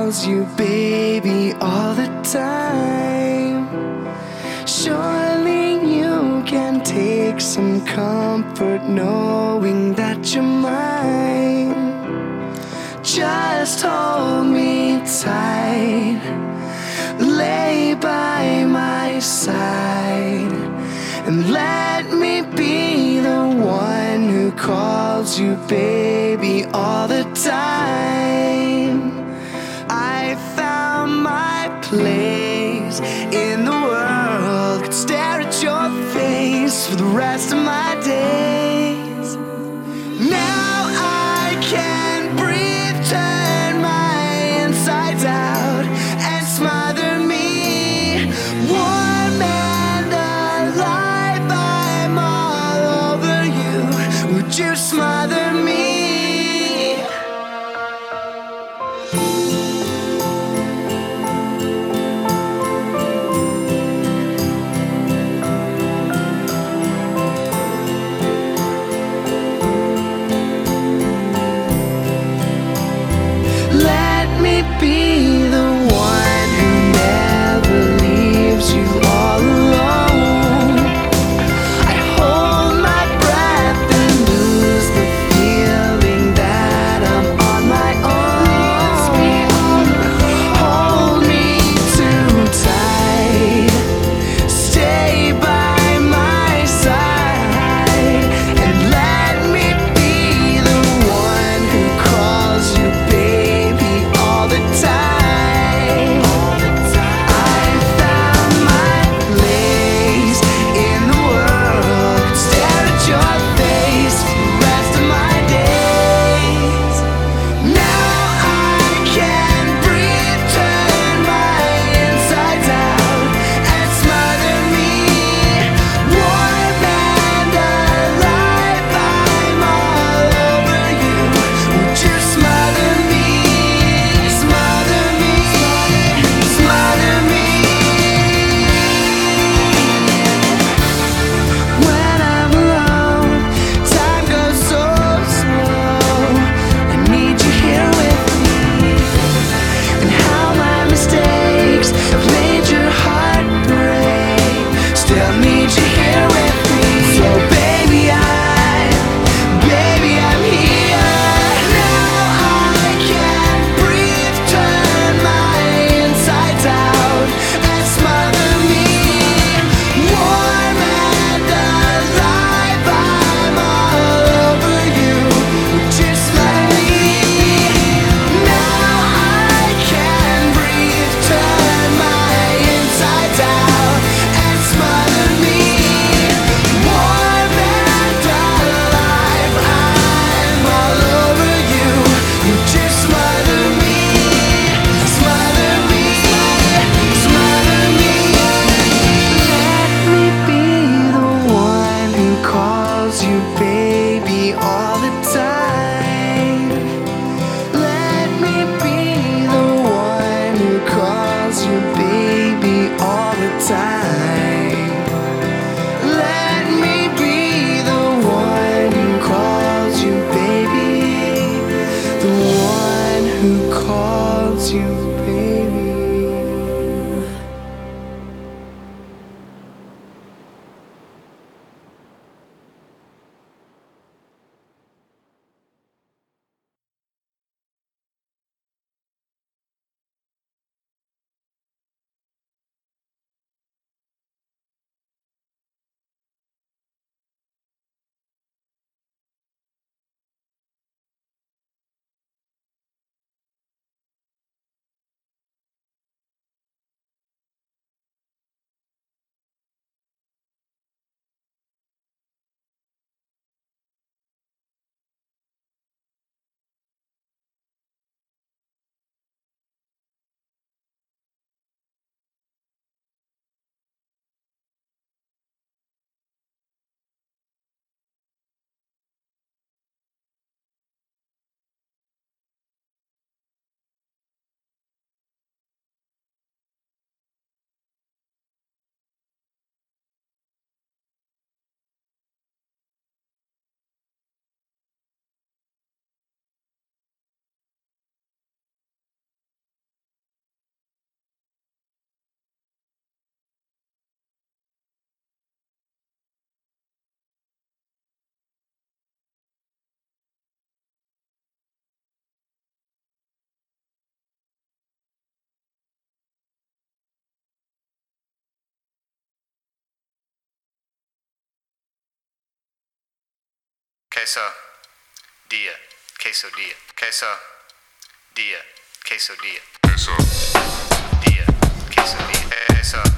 calls you baby all the time. Surely you can take some comfort knowing that you're mine. Just hold me tight, lay by my side, and let me be the one who calls you baby all the time. I found my place in the world, could stare at your face for the rest of my days. Now I can breathe, turn my insides out, and smother me, warm and alive. I'm all over you. Would you smother me? Let me be the one who never leaves you all alone. I hold my breath and lose the feeling that I'm on my own. Hold me too tight, stay by my side, and let me be the one who calls you baby all the time. I found my place in the world, could stare at your face for the rest of my days. Now I can breathe, turn my insides out, and smother me, warm and alive. I'm all over you. Would you smother me? Smother me, smother me. When I'm alone, time goes so slow. I need you here with me, and how my mistakes have made your heart break. Still need you here with me. So baby, I'm here. Now I can breathe, turn my insides out, and smother me, warm and alive. I'm all over you. Would you smother me? Now I can breathe, turn my insides out, and smother me, warm and alive. I'm all over you. Would you smother me? Smother me, smother me. Let me be the one who calls you baby all the time. Let me be the one who calls you baby all the time. Let me be the one who calls you baby, the one who calls you baby. queso, dia, quesodilla, queso, dia, quesodilla, queso, dia, quesodilla, queso.